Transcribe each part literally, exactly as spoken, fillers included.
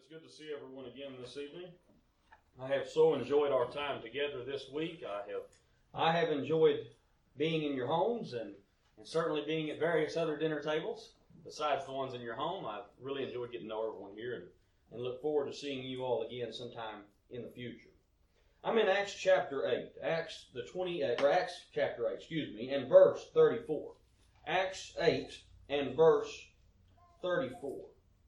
It's good to see everyone again this evening. I have so enjoyed our time together this week. I have I have enjoyed being in your homes and, and certainly being at various other dinner tables. Besides the ones in your home, I've really enjoyed getting to know everyone here and, and look forward to seeing you all again sometime in the future. I'm in Acts chapter eight, Acts the twenty or Acts chapter eight, excuse me, and verse thirty-four. Acts eight and verse thirty-four.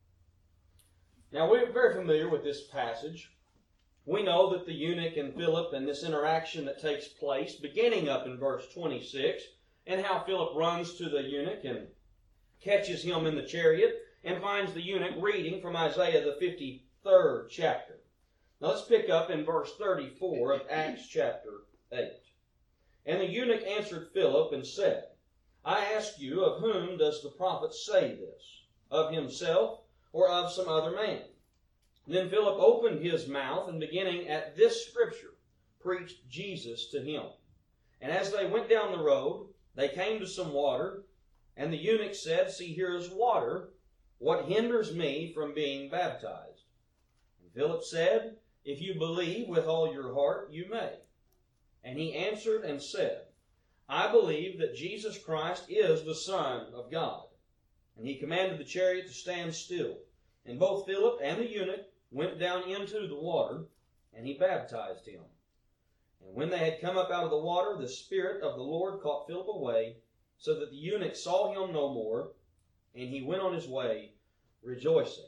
Now, we're very familiar with this passage. We know that the eunuch and Philip and this interaction that takes place, beginning up in verse twenty-six, and how Philip runs to the eunuch and catches him in the chariot and finds the eunuch reading from Isaiah the fifty-third chapter. Now, let's pick up in verse thirty-four of Acts chapter eight. And the eunuch answered Philip and said, I ask you, of whom does the prophet say this? Of himself or of some other man? Then Philip opened his mouth and beginning at this scripture, preached Jesus to him. And as they went down the road, they came to some water, and the eunuch said, See, here is water. What hinders me from being baptized? And Philip said, If you believe with all your heart, you may. And he answered and said, I believe that Jesus Christ is the Son of God. And he commanded the chariot to stand still. And both Philip and the eunuch went down into the water, and he baptized him. And when they had come up out of the water, the Spirit of the Lord caught Philip away, so that the eunuch saw him no more, and he went on his way rejoicing.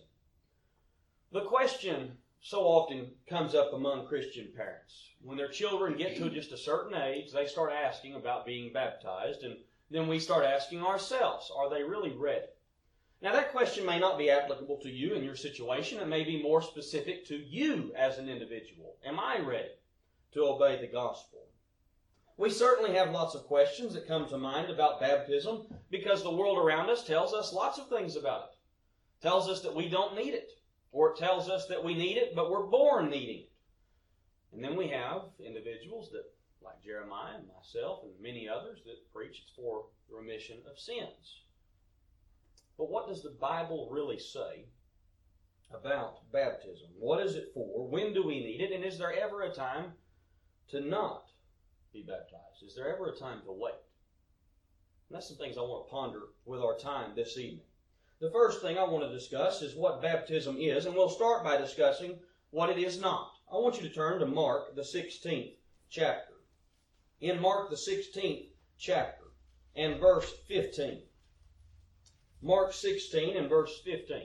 The question so often comes up among Christian parents. When their children get to just a certain age, they start asking about being baptized, and then we start asking ourselves, are they really ready? Now, that question may not be applicable to you in your situation. It may be more specific to you as an individual. Am I ready to obey the gospel? We certainly have lots of questions that come to mind about baptism because the world around us tells us lots of things about it. Tells us that we don't need it, or it tells us that we need it, but we're born needing it. And then we have individuals that, like Jeremiah and myself and many others, that preach it's for the remission of sins. But what does the Bible really say about baptism? What is it for? When do we need it? And is there ever a time to not be baptized? Is there ever a time to wait? And that's some things I want to ponder with our time this evening. The first thing I want to discuss is what baptism is, and we'll start by discussing what it is not. I want you to turn to Mark, the sixteenth chapter. In Mark, the sixteenth chapter, and verse fifteen. Mark sixteen and verse fifteen.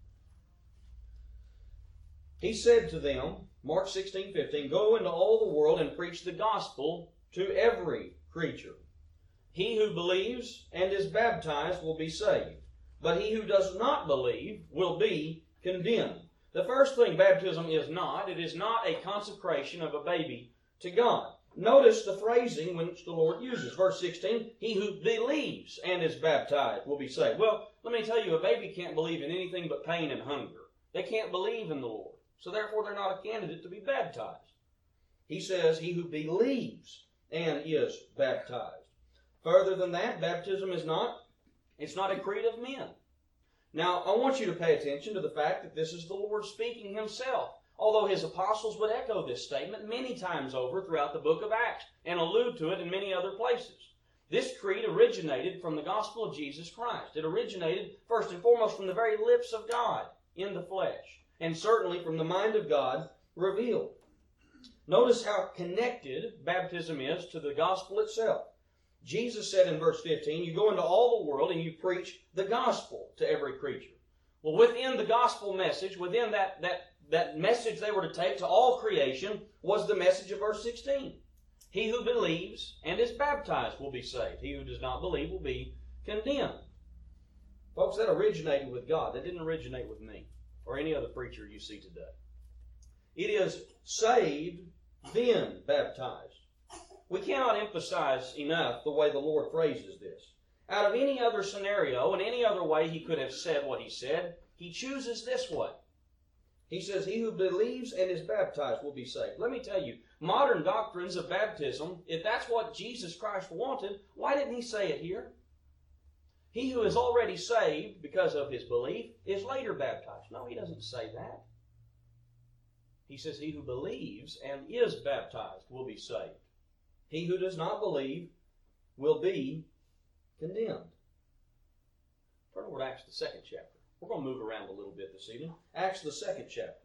He said to them, Mark sixteen, fifteen, Go into all the world and preach the gospel to every creature. He who believes and is baptized will be saved, but he who does not believe will be condemned. The first thing baptism is not, it is not a consecration of a baby to God. Notice the phrasing which the Lord uses. Verse sixteen, He who believes and is baptized will be saved. Well, let me tell you, a baby can't believe in anything but pain and hunger. They can't believe in the Lord. So therefore, they're not a candidate to be baptized. He says, He who believes and is baptized. Further than that, baptism is not, it's not a creed of men. Now, I want you to pay attention to the fact that this is the Lord speaking Himself. Although His apostles would echo this statement many times over throughout the book of Acts and allude to it in many other places. This creed originated from the gospel of Jesus Christ. It originated first and foremost from the very lips of God in the flesh, and certainly from the mind of God revealed. Notice how connected baptism is to the gospel itself. Jesus said in verse fifteen, You go into all the world and you preach the gospel to every creature. Well, within the gospel message, within that, that That message they were to take to all creation was the message of verse sixteen. He who believes and is baptized will be saved. He who does not believe will be condemned. Folks, that originated with God. That didn't originate with me or any other preacher you see today. It is saved, then baptized. We cannot emphasize enough the way the Lord phrases this. Out of any other scenario and any other way He could have said what He said, He chooses this way. He says, He who believes and is baptized will be saved. Let me tell you, modern doctrines of baptism, if that's what Jesus Christ wanted, why didn't He say it here? He who is already saved because of his belief is later baptized. No, He doesn't say that. He says, he who believes and is baptized will be saved. He who does not believe will be condemned. Turn over to Acts, the second chapter. We're going to move around a little bit this evening. Acts, the second chapter.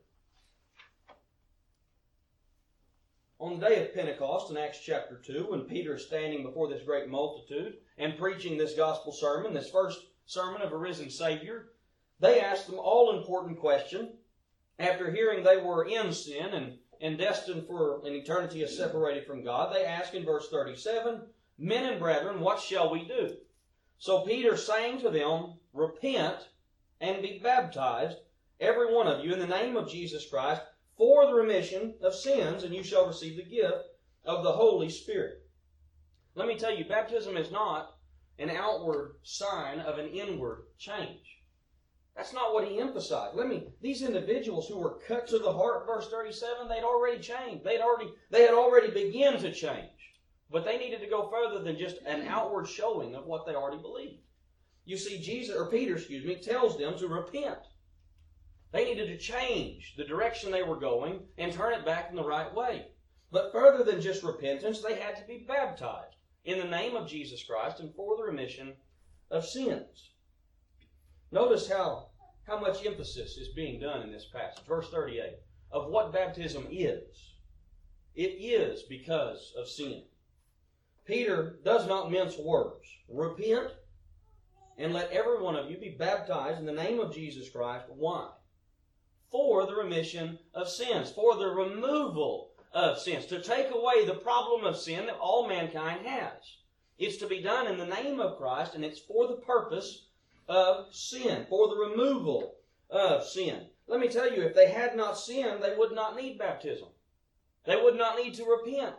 On the day of Pentecost in Acts chapter two, when Peter is standing before this great multitude and preaching this gospel sermon, this first sermon of a risen Savior, they asked them all-important question. After hearing they were in sin and, and destined for an eternity as separated from God, they ask in verse thirty-seven, Men and brethren, what shall we do? So Peter saying to them, Repent and be baptized, every one of you, in the name of Jesus Christ, for the remission of sins, and you shall receive the gift of the Holy Spirit. Let me tell you, baptism is not an outward sign of an inward change. That's not what he emphasized. Let me, these individuals who were cut to the heart, verse thirty-seven, they'd already changed. They'd already, they had already begun to change. But they needed to go further than just an outward showing of what they already believed. You see, Jesus, or Peter, excuse me, tells them to repent. They needed to change the direction they were going and turn it back in the right way. But further than just repentance, they had to be baptized in the name of Jesus Christ and for the remission of sins. Notice how, how much emphasis is being done in this passage. Verse thirty-eight, of what baptism is. It is because of sin. Peter does not mince words. Repent and let every one of you be baptized in the name of Jesus Christ. Why? For the remission of sins, for the removal of sins, to take away the problem of sin that all mankind has. It's to be done in the name of Christ, and it's for the purpose of sin, for the removal of sin. Let me tell you, if they had not sinned, they would not need baptism. They would not need to repent.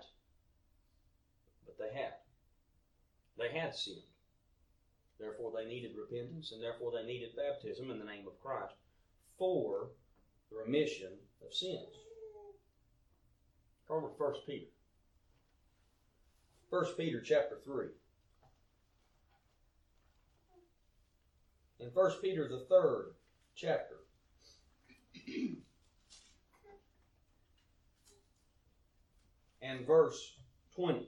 But they had. They had sinned. Therefore, they needed repentance, and therefore they needed baptism in the name of Christ for the remission of sins. Turn over to First Peter. First Peter chapter three. In First Peter, the third chapter. And verse twenty.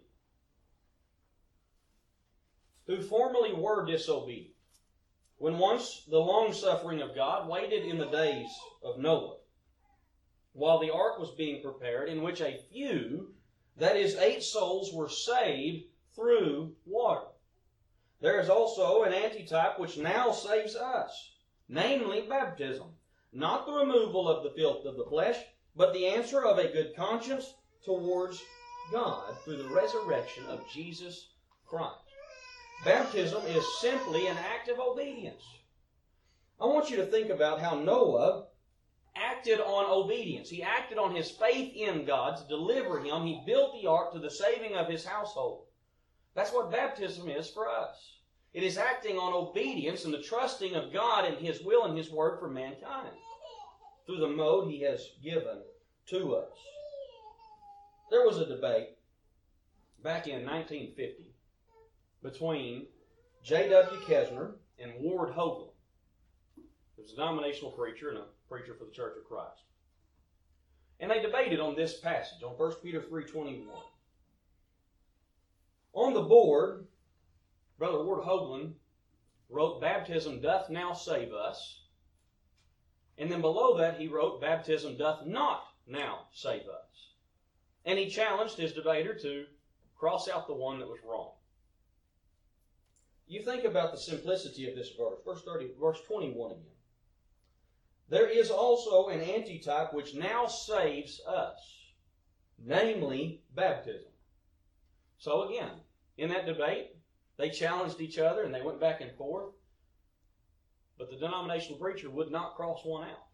Who formerly were disobedient, when once the long-suffering of God waited in the days of Noah, while the ark was being prepared, in which a few, that is, eight souls, were saved through water. There is also an antitype which now saves us, namely baptism, not the removal of the filth of the flesh, but the answer of a good conscience towards God through the resurrection of Jesus Christ. Baptism is simply an act of obedience. I want you to think about how Noah acted on obedience. He acted on his faith in God to deliver him. He built the ark to the saving of his household. That's what baptism is for us. It is acting on obedience and the trusting of God and His will and His word for mankind through the mode He has given to us. There was a debate back in nineteen fifty between J W Kesner and Ward Hoagland. He was a denominational preacher and a preacher for the Church of Christ. And they debated on this passage, on First Peter three twenty-one. On the board, Brother Ward Hoagland wrote, "Baptism doth now save us." And then below that he wrote, "Baptism doth not now save us." And he challenged his debater to cross out the one that was wrong. You think about the simplicity of this verse. Verse thirty, verse twenty-one again. There is also an antitype which now saves us, namely baptism. So again, in that debate, they challenged each other and they went back and forth. But the denominational preacher would not cross one out.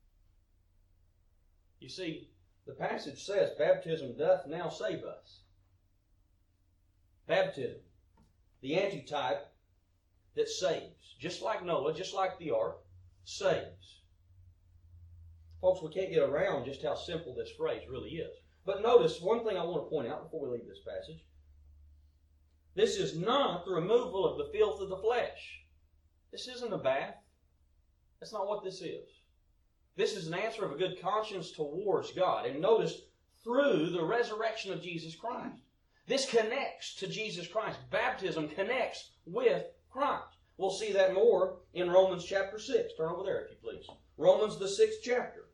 You see, the passage says baptism doth now save us. Baptism, the antitype that saves. Just like Noah, just like the ark, saves. Folks, we can't get around just how simple this phrase really is. But notice one thing I want to point out before we leave this passage. This is not the removal of the filth of the flesh. This isn't a bath. That's not what this is. This is an answer of a good conscience towards God. And notice, through the resurrection of Jesus Christ. This connects to Jesus Christ. Baptism connects with Christ. We'll see that more in Romans chapter six. Turn over there if you please. Romans the sixth chapter.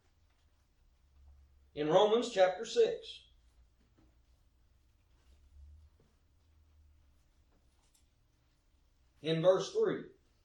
In Romans chapter six. In verse three.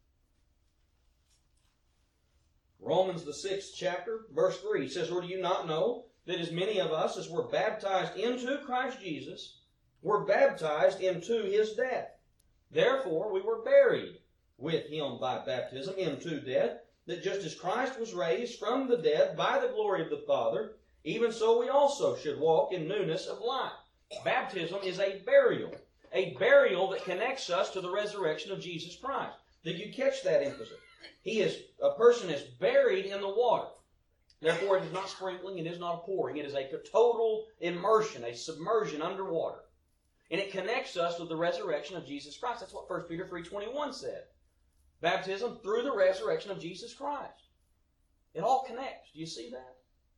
Romans the sixth chapter, verse three says, "Or do you not know that as many of us as were baptized into Christ Jesus were baptized into His death? Therefore we were buried with Him by baptism into death, that just as Christ was raised from the dead by the glory of the Father, even so we also should walk in newness of life." Baptism is a burial. A burial that connects us to the resurrection of Jesus Christ. Did you catch that emphasis? He is, a person is buried in the water. Therefore, it is not sprinkling, it is not a pouring. It is a total immersion, a submersion underwater. And it connects us with the resurrection of Jesus Christ. That's what First Peter three twenty-one said. Baptism through the resurrection of Jesus Christ. It all connects. Do you see that?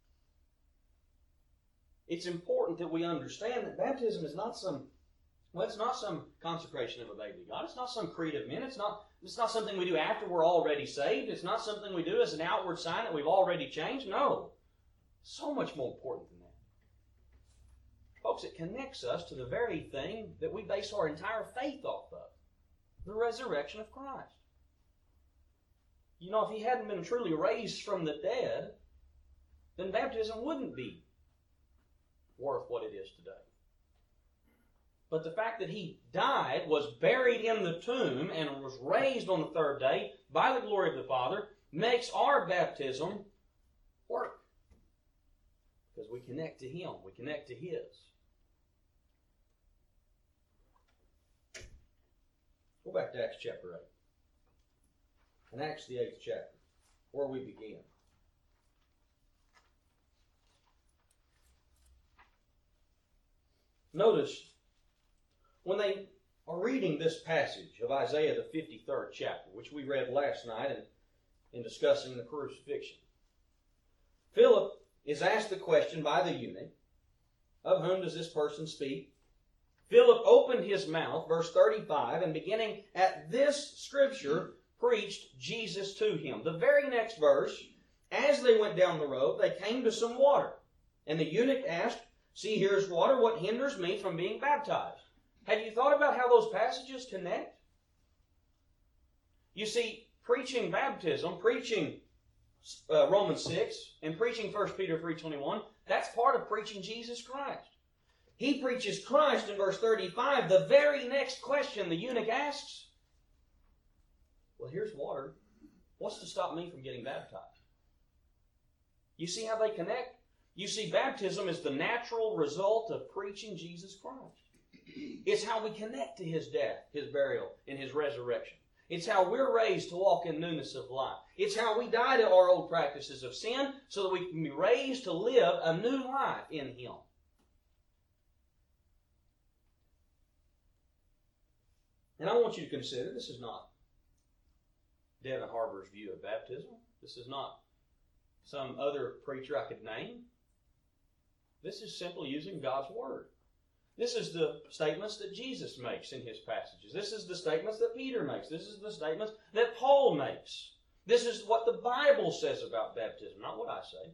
It's important that we understand that baptism is not some, well, it's not some consecration of a baby to God. It's not some creed of men. It's not, it's not something we do after we're already saved. It's not something we do as an outward sign that we've already changed. No. So much more important than that. Folks, it connects us to the very thing that we base our entire faith off of. The resurrection of Christ. You know, if He hadn't been truly raised from the dead, then baptism wouldn't be worth what it is today. But the fact that He died, was buried in the tomb, and was raised on the third day by the glory of the Father, makes our baptism work. Because we connect to Him. We connect to His. Go back to Acts chapter eight. In Acts the eighth chapter, where we begin. Notice, when they are reading this passage of Isaiah the fifty-third chapter, which we read last night in, in discussing the crucifixion, Philip is asked the question by the eunuch, of whom does this person speak? Philip opened his mouth, verse thirty-five, and beginning at this scripture, preached Jesus to him. The very next verse, as they went down the road, they came to some water. And the eunuch asked, "See, here's water. What hinders me from being baptized?" Have you thought about how those passages connect? You see, preaching baptism, preaching uh, Romans six, and preaching First Peter three twenty-one, that's part of preaching Jesus Christ. He preaches Christ in verse thirty-five. The very next question the eunuch asks, well, here's water. What's to stop me from getting baptized? You see how they connect? You see, baptism is the natural result of preaching Jesus Christ. It's how we connect to His death, His burial, and His resurrection. It's how we're raised to walk in newness of life. It's how we die to our old practices of sin so that we can be raised to live a new life in Him. And I want you to consider, this is not Devin Harbour's view of baptism. This is not some other preacher I could name. This is simply using God's Word. This is the statements that Jesus makes in His passages. This is the statements that Peter makes. This is the statements that Paul makes. This is what the Bible says about baptism, not what I say.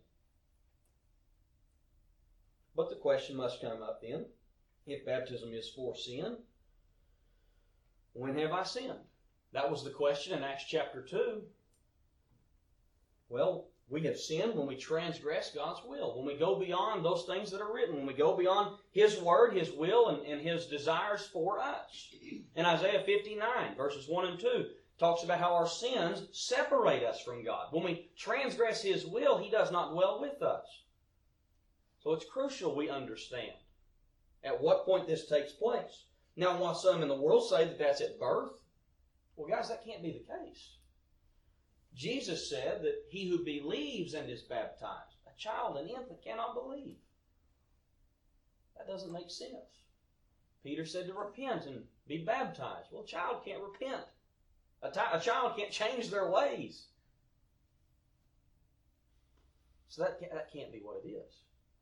But the question must come up then, if baptism is for sin, when have I sinned? That was the question in Acts chapter two. Well, we have sinned when we transgress God's will, when we go beyond those things that are written, when we go beyond His Word, His will, and, and His desires for us. In Isaiah fifty-nine, verses one and two, talks about how our sins separate us from God. When we transgress His will, He does not dwell with us. So it's crucial we understand at what point this takes place. Now, while some in the world say that that's at birth, well, guys, that can't be the case. Jesus said that he who believes and is baptized, a child, an infant, cannot believe. That doesn't make sense. Peter said to repent and be baptized. Well, a child can't repent. A, t- a child can't change their ways. So that can't, that can't be what it is.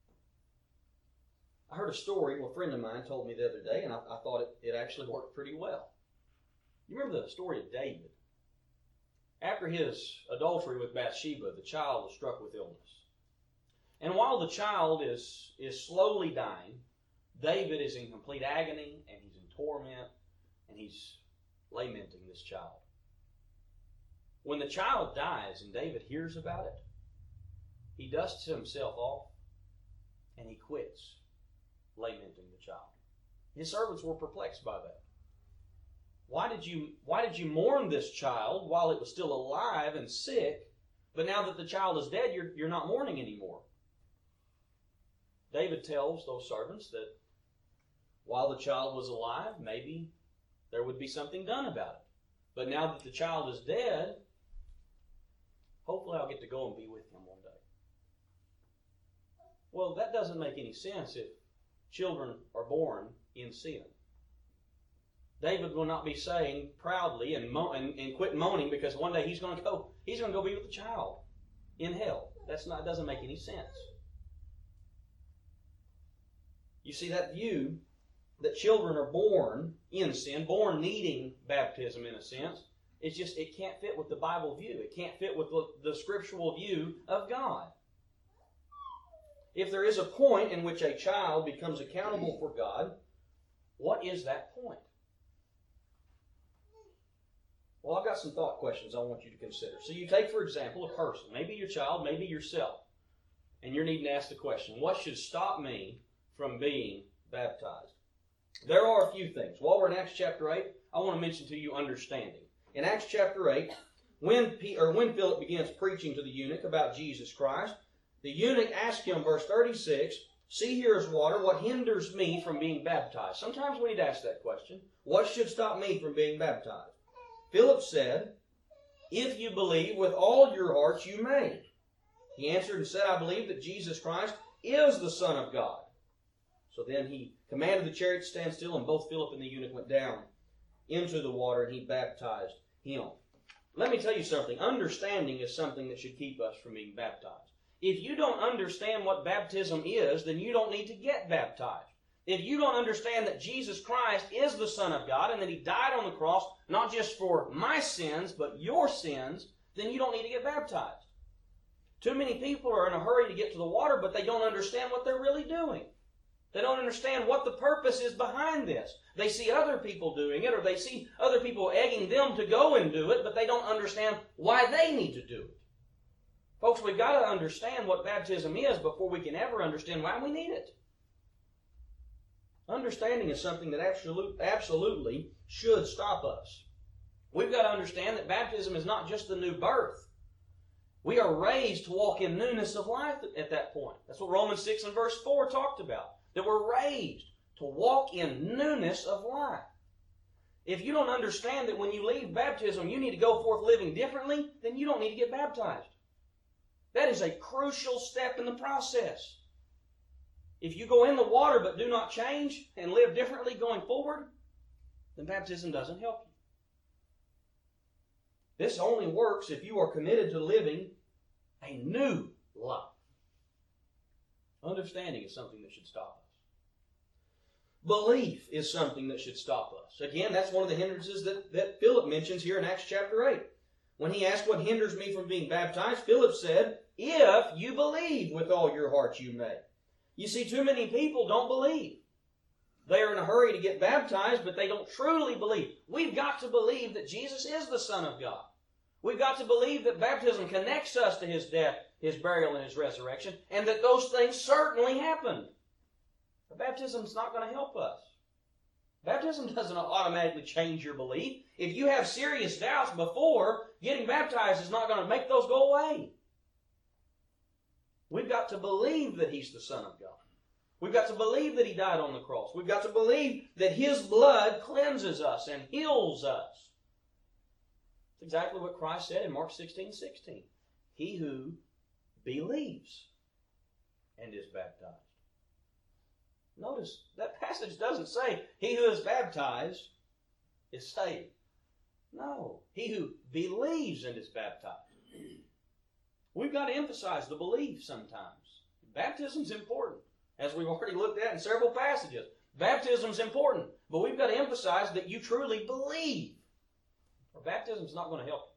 I heard a story, well, a friend of mine told me the other day, and I, I thought it, it actually worked pretty well. You remember the story of David? After his adultery with Bathsheba, the child was struck with illness. And while the child is, is slowly dying, David is in complete agony, and he's in torment, and he's lamenting this child. When the child dies and David hears about it, he dusts himself off, and he quits lamenting the child. His servants were perplexed by that. Why did you, why did you mourn this child while it was still alive and sick, but now that the child is dead, you're, you're not mourning anymore? David tells those servants that while the child was alive, maybe there would be something done about it. But now that the child is dead, hopefully I'll get to go and be with him one day. Well, that doesn't make any sense if children are born in sin. David will not be saying proudly and, mo- and, and quit moaning because one day he's going to go he's going to go be with the child in hell. That's not doesn't make any sense. You see, that view that children are born in sin, born needing baptism in a sense, it's just it can't fit with the Bible view. It can't fit with the, the scriptural view of God. If there is a point in which a child becomes accountable for God, what is that point? Well, I've got some thought questions I want you to consider. So you take, for example, a person, maybe your child, maybe yourself, and you're needing to ask the question, what should stop me from being baptized? There are a few things. While we're in Acts chapter eight, I want to mention to you understanding. In Acts chapter eight, when, P, or when Philip begins preaching to the eunuch about Jesus Christ, the eunuch asked him, verse thirty-six, see here is water, what hinders me from being baptized? Sometimes we need to ask that question. What should stop me from being baptized? Philip said, if you believe with all your heart, you may. He answered and said, I believe that Jesus Christ is the Son of God. So then he commanded the chariot to stand still, and both Philip and the eunuch went down into the water, and he baptized him. Let me tell you something. Understanding is something that should keep us from being baptized. If you don't understand what baptism is, then you don't need to get baptized. If you don't understand that Jesus Christ is the Son of God and that He died on the cross, not just for my sins, but your sins, then you don't need to get baptized. Too many people are in a hurry to get to the water, but they don't understand what they're really doing. They don't understand what the purpose is behind this. They see other people doing it, or they see other people egging them to go and do it, but they don't understand why they need to do it. Folks, we've got to understand what baptism is before we can ever understand why we need it. Understanding is something that absolute, absolutely should stop us. We've got to understand that baptism is not just the new birth. We are raised to walk in newness of life at that point. That's what Romans six and verse four talked about. That we're raised to walk in newness of life. If you don't understand that when you leave baptism you need to go forth living differently, then you don't need to get baptized. That is a crucial step in the process. If you go in the water but do not change and live differently going forward, then baptism doesn't help you. This only works if you are committed to living a new life. Understanding is something that should stop us. Belief is something that should stop us. Again, that's one of the hindrances that, that Philip mentions here in Acts chapter eight. When he asked what hinders me from being baptized, Philip said, if you believe with all your heart you may. You see, too many people don't believe. They are in a hurry to get baptized, but they don't truly believe. We've got to believe that Jesus is the Son of God. We've got to believe that baptism connects us to His death, His burial, and His resurrection, and that those things certainly happened. But baptism is not going to help us. Baptism doesn't automatically change your belief. If you have serious doubts before, getting baptized is not going to make those go away. We've got to believe that He's the Son of God. We've got to believe that He died on the cross. We've got to believe that His blood cleanses us and heals us. It's exactly what Christ said in Mark sixteen sixteen. He who believes and is baptized. Notice, that passage doesn't say, he who is baptized is saved. No, he who believes and is baptized. We've got to emphasize the belief sometimes. Baptism's important, as we've already looked at in several passages. Baptism's important, but we've got to emphasize that you truly believe, or baptism's not going to help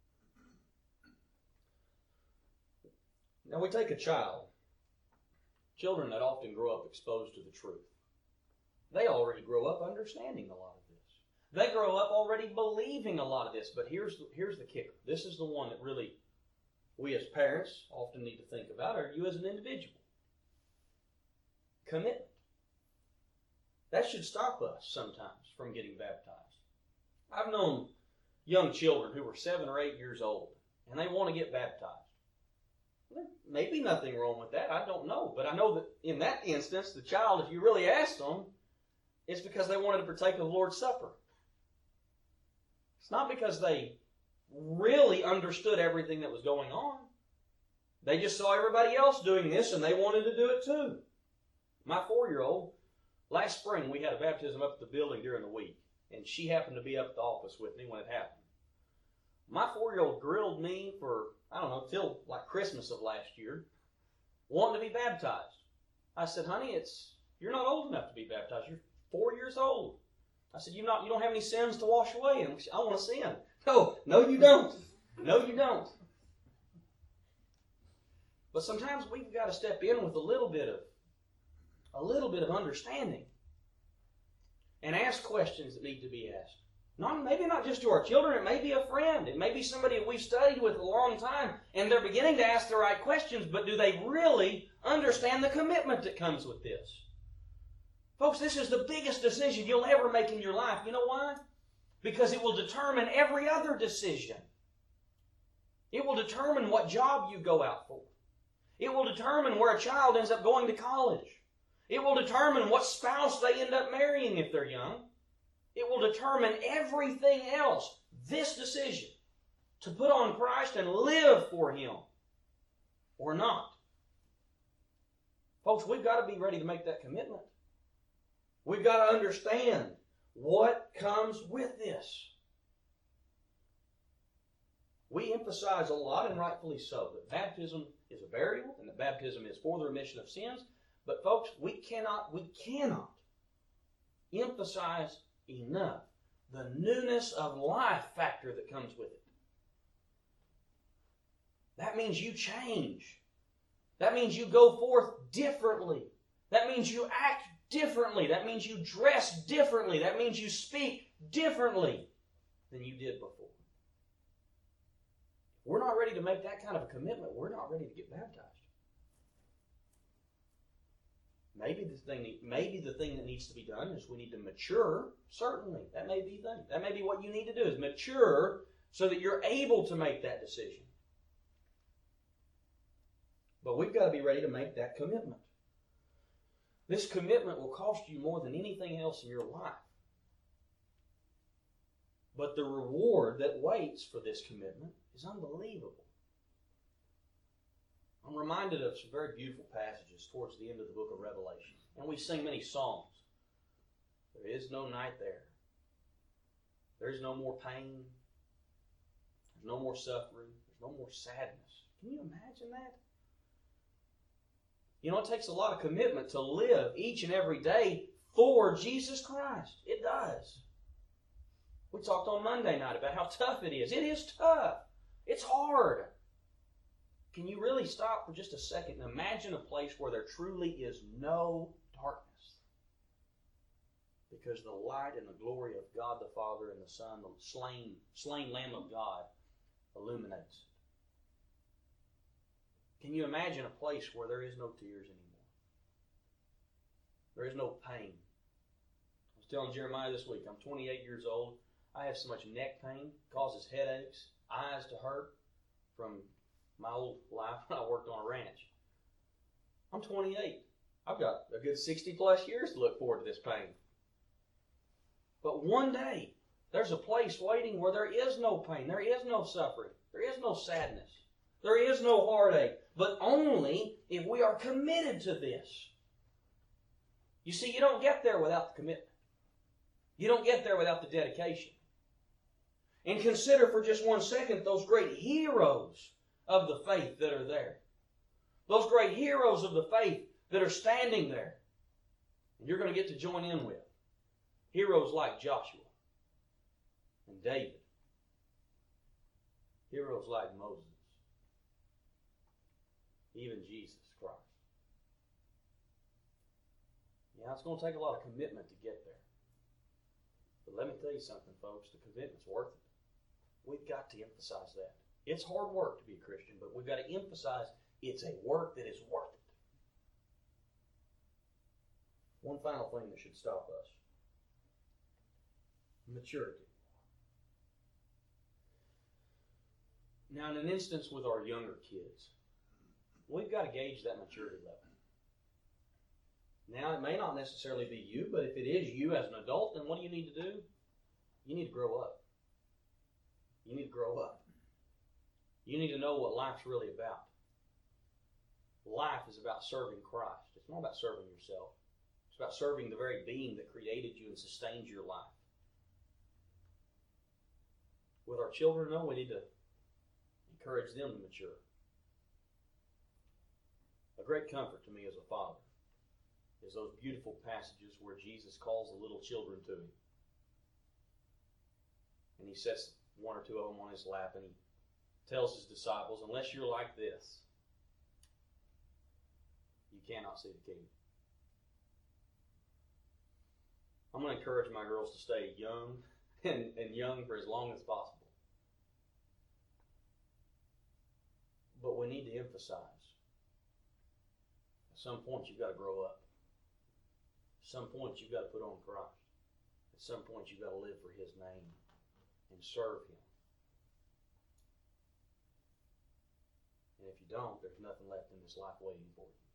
you. Now we take a child, children that often grow up exposed to the truth. They already grow up understanding a lot of this. They grow up already believing a lot of this, but here's the, here's the kicker. This is the one that really we as parents often need to think about, or you as an individual. Commitment. That should stop us sometimes from getting baptized. I've known young children who were seven or eight years old, and they want to get baptized. There may be nothing wrong with that. I don't know. But I know that in that instance, the child, if you really asked them, it's because they wanted to partake of the Lord's Supper. It's not because they really understood everything that was going on. They just saw everybody else doing this, and they wanted to do it too. My four-year-old, last spring, we had a baptism up at the building during the week, and she happened to be up at the office with me when it happened. My four-year-old grilled me for, I don't know, till like Christmas of last year, wanting to be baptized. I said, honey, it's you're not old enough to be baptized. You're four years old. I said, you not you don't have any sins to wash away, and I want to sin. No, no, you don't. No, you don't. But sometimes we've got to step in with a little bit of a little bit of understanding and ask questions that need to be asked. Not, maybe not just to our children. It may be a friend. It may be somebody we've studied with a long time, and they're beginning to ask the right questions, but do they really understand the commitment that comes with this? Folks, this is the biggest decision you'll ever make in your life. You know why? Because it will determine every other decision. It will determine what job you go out for. It will determine where a child ends up going to college. It will determine what spouse they end up marrying if they're young. It will determine everything else. This decision to put on Christ and live for Him or not. Folks, we've got to be ready to make that commitment. We've got to understand what comes with this. We emphasize a lot, and rightfully so, that baptism is a burial and that baptism is for the remission of sins. But folks, we cannot, we cannot emphasize enough the newness of life factor that comes with it. That means you change. That means you go forth differently. That means you act differently. That means you dress differently. That means you speak differently than you did before. If we're not ready to make that kind of a commitment, we're not ready to get baptized. Maybe the thing, maybe the thing that needs to be done is we need to mature. Certainly, that may be the thing. That may be what you need to do, is mature so that you're able to make that decision. But we've got to be ready to make that commitment. This commitment will cost you more than anything else in your life. But the reward that waits for this commitment is unbelievable. I'm reminded of some very beautiful passages towards the end of the book of Revelation. And we sing many songs. There is no night there. There is no more pain. There's no more suffering. There's no more sadness. Can you imagine that? You know, it takes a lot of commitment to live each and every day for Jesus Christ. It does. We talked on Monday night about how tough it is. It is tough. It's hard. Can you really stop for just a second and imagine a place where there truly is no darkness? Because the light and the glory of God the Father and the Son, the slain, slain Lamb of God, illuminates it. Can you imagine a place where there is no tears anymore? There is no pain. I was telling Jeremiah this week, I'm twenty-eight years old. I have so much neck pain, it causes headaches, eyes to hurt from my old life when I worked on a ranch. I'm twenty-eight. I've got a good sixty plus years to look forward to this pain. But one day, there's a place waiting where there is no pain, there is no suffering, there is no sadness, there is no heartache, but only if we are committed to this. You see, you don't get there without the commitment. You don't get there without the dedication. And consider for just one second those great heroes of the faith that are there. Those great heroes of the faith that are standing there. And you're going to get to join in with. Heroes like Joshua and David. Heroes like Moses. Even Jesus Christ. Yeah, it's going to take a lot of commitment to get there. But let me tell you something, folks. The commitment's worth it. We've got to emphasize that. It's hard work to be a Christian, but we've got to emphasize it's a work that is worth it. One final thing that should stop us. Maturity. Now, in an instance with our younger kids, we've got to gauge that maturity level. Now, it may not necessarily be you, but if it is you as an adult, then what do you need to do? You need to grow up. You need to grow up. You need to know what life's really about. Life is about serving Christ. It's not about serving yourself. It's about serving the very being that created you and sustains your life. With our children, though, we need to encourage them to mature. A great comfort to me as a father is those beautiful passages where Jesus calls the little children to him. And he sets one or two of them on his lap and he tells his disciples, unless you're like this, you cannot see the kingdom. I'm going to encourage my girls to stay young and, and young for as long as possible. But we need to emphasize, at some point you've got to grow up. At some point you've got to put on Christ. At some point you've got to live for His name and serve Him. And if you don't, there's nothing left in this life waiting for you.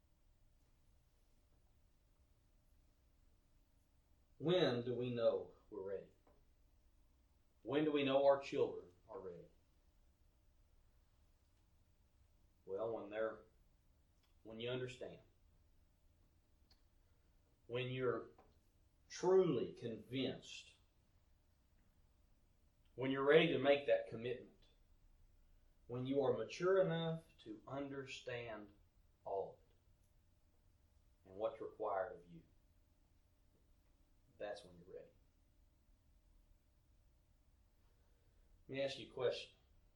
When do we know we're ready? When do we know our children are ready? Well, when they're, when you understand, when you're truly convinced, when you're ready to make that commitment, when you are mature enough to understand all of it and what's required of you, that's when you're ready. Let me ask you a question.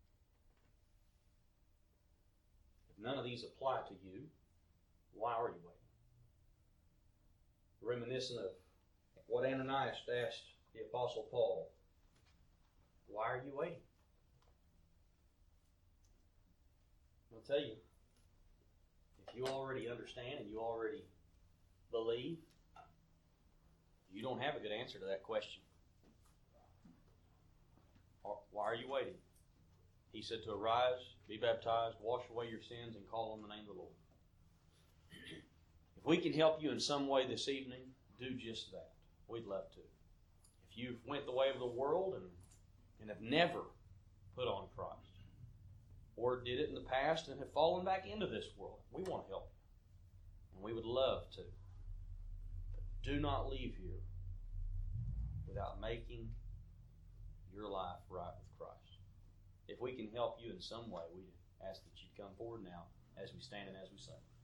If none of these apply to you, why are you waiting? Reminiscent of what Ananias asked the Apostle Paul, why are you waiting? I'll tell you, if you already understand and you already believe, you don't have a good answer to that question. Why are you waiting? He said to arise, be baptized, wash away your sins, and call on the name of the Lord. If we can help you in some way this evening, do just that. We'd love to. If you've went the way of the world and, and have never put on Christ, or did it in the past and have fallen back into this world, we want to help you. And we would love to. Do not leave here without making your life right with Christ. If we can help you in some way, we ask that you come forward now as we stand and as we sing.